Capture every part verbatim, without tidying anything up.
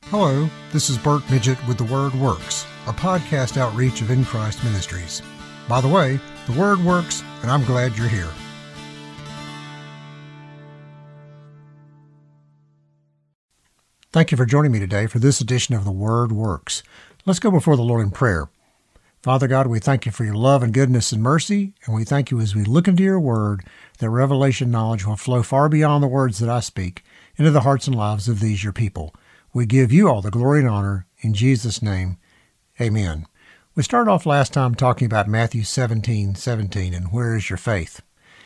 Hello, this is Bert Midget with The Word Works, a podcast outreach of In Christ Ministries. By the way, The Word works, and I'm glad you're here. Thank you for joining me today for this edition of The Word Works. Let's go before the Lord in prayer. Father God, we thank you for your love and goodness and mercy, and we thank you as we look into your word that revelation knowledge will flow far beyond the words that I speak into the hearts and lives of these your people. We give you all the glory and honor in Jesus' name. Amen. We started off last time talking about Matthew seventeen seventeen and where is your faith?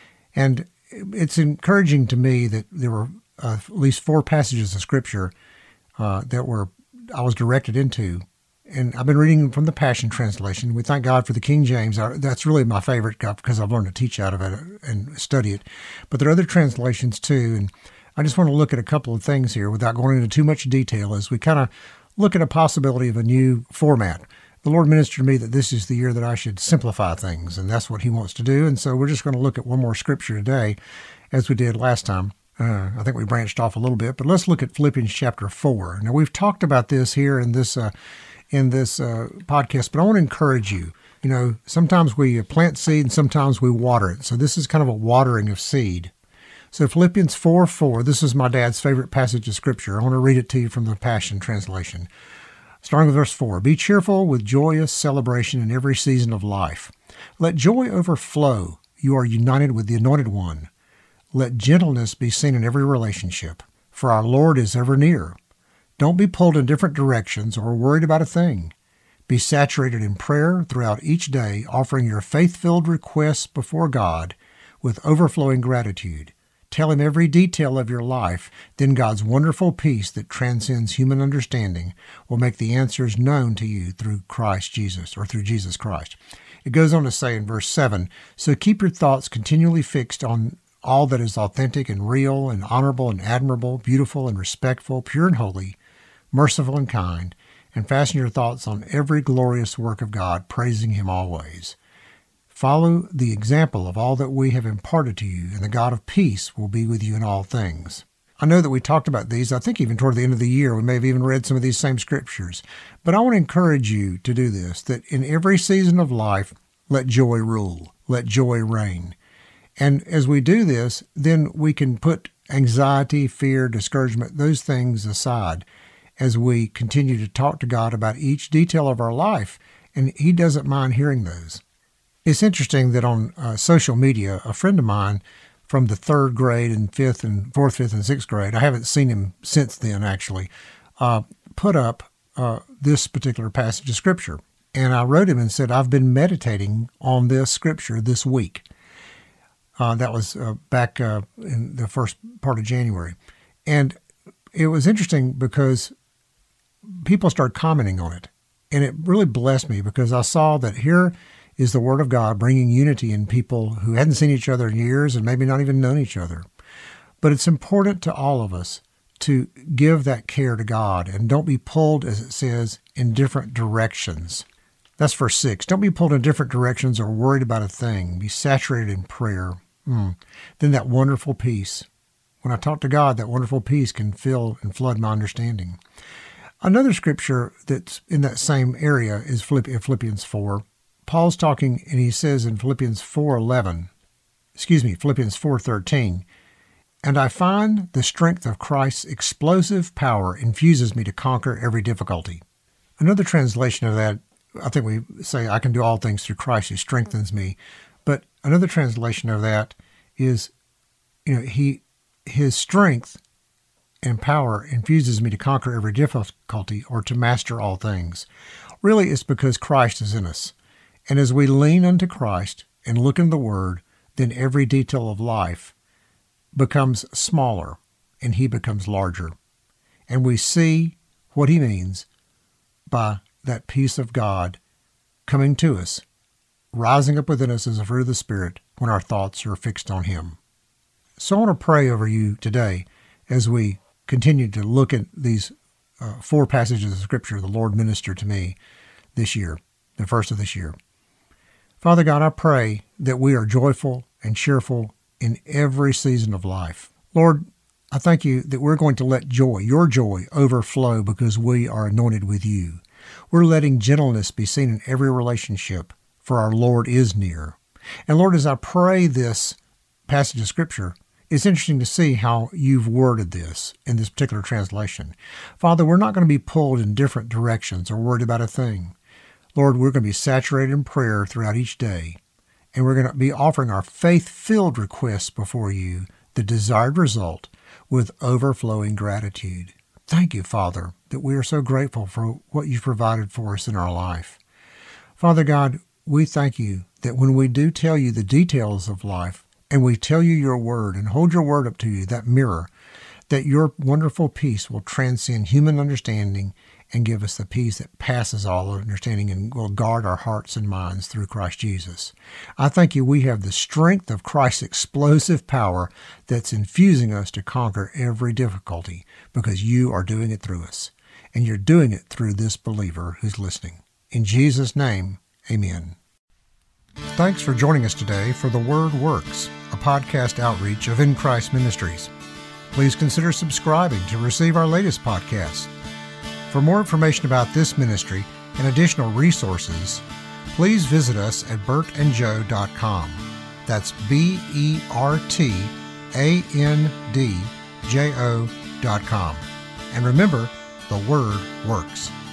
And it's encouraging to me that there were uh, at least four passages of Scripture uh, that were I was directed into. And I've been reading from the Passion Translation. We thank God for the King James. That's really my favorite because I've learned to teach out of it and study it. But there are other translations too, and I just want to look at a couple of things here without going into too much detail as we kind of look at a possibility of a new format. The Lord ministered to me that this is the year that I should simplify things, and that's what He wants to do. And so we're just going to look at one more scripture today, as we did last time. Uh, I think we branched off a little bit, but let's look at Philippians chapter four. Now, we've talked about this here in this uh, in this uh, podcast, but I want to encourage you. You know, sometimes we plant seed and sometimes we water it. So this is kind of a watering of seed. So Philippians four four, this is my dad's favorite passage of Scripture. I want to read it to you from the Passion Translation. Starting with verse four, be cheerful with joyous celebration in every season of life. Let joy overflow. You are united with the Anointed One. Let gentleness be seen in every relationship, for our Lord is ever near. Don't be pulled in different directions or worried about a thing. Be saturated in prayer throughout each day, offering your faith-filled requests before God with overflowing gratitude. Tell Him every detail of your life, then God's wonderful peace that transcends human understanding will make the answers known to you through Christ Jesus, or through Jesus Christ. It goes on to say in verse seven, so keep your thoughts continually fixed on all that is authentic and real and honorable and admirable, beautiful and respectful, pure and holy, merciful and kind, and fasten your thoughts on every glorious work of God, praising Him always. Follow the example of all that we have imparted to you, and the God of peace will be with you in all things. I know that we talked about these, I think even toward the end of the year, we may have even read some of these same scriptures. But I want to encourage you to do this, that in every season of life, let joy rule, let joy reign. And as we do this, then we can put anxiety, fear, discouragement, those things aside as we continue to talk to God about each detail of our life, and He doesn't mind hearing those. It's interesting that on uh, social media, a friend of mine from the third grade and fifth and fourth, fifth, and sixth grade, I haven't seen him since then actually, uh, put up uh, this particular passage of Scripture. And I wrote him and said, I've been meditating on this Scripture this week. Uh, that was uh, back uh, in the first part of January. And it was interesting because people started commenting on it. And it really blessed me because I saw that here is the Word of God bringing unity in people who hadn't seen each other in years and maybe not even known each other. But it's important to all of us to give that care to God and don't be pulled, as it says, in different directions. That's verse six. Don't be pulled in different directions or worried about a thing. Be saturated in prayer. Mm. Then that wonderful peace. When I talk to God, that wonderful peace can fill and flood my understanding. Another scripture that's in that same area is Philippians four. Paul's talking, and he says in Philippians four eleven, excuse me, Philippians four thirteen, and I find the strength of Christ's explosive power infuses me to conquer every difficulty. Another translation of that, I think we say, I can do all things through Christ who strengthens me. But another translation of that is, you know, he, his strength and power infuses me to conquer every difficulty or to master all things. Really, it's because Christ is in us. And as we lean unto Christ and look in the Word, then every detail of life becomes smaller and He becomes larger. And we see what He means by that peace of God coming to us, rising up within us as a fruit of the Spirit when our thoughts are fixed on Him. So I want to pray over you today as we continue to look at these uh, four passages of Scripture the Lord ministered to me this year, the first of this year. Father God, I pray that we are joyful and cheerful in every season of life. Lord, I thank you that we're going to let joy, your joy, overflow because we are anointed with you. We're letting gentleness be seen in every relationship, for our Lord is near. And Lord, as I pray this passage of Scripture, it's interesting to see how you've worded this in this particular translation. Father, we're not going to be pulled in different directions or worried about a thing. Lord, we're going to be saturated in prayer throughout each day, and we're going to be offering our faith-filled requests before you, the desired result, with overflowing gratitude. Thank you, Father, that we are so grateful for what you've provided for us in our life. Father God, we thank you that when we do tell you the details of life, and we tell you your word and hold your word up to you, that mirror, that your wonderful peace will transcend human understanding and give us the peace that passes all understanding and will guard our hearts and minds through Christ Jesus. I thank you we have the strength of Christ's explosive power that's infusing us to conquer every difficulty because you are doing it through us. And you're doing it through this believer who's listening. In Jesus' name, amen. Thanks for joining us today for The Word Works, a podcast outreach of In Christ Ministries. Please consider subscribing to receive our latest podcast. For more information about this ministry and additional resources, please visit us at bert and joe dot com. That's B E R T A N D J O dot com. And remember, the Word works.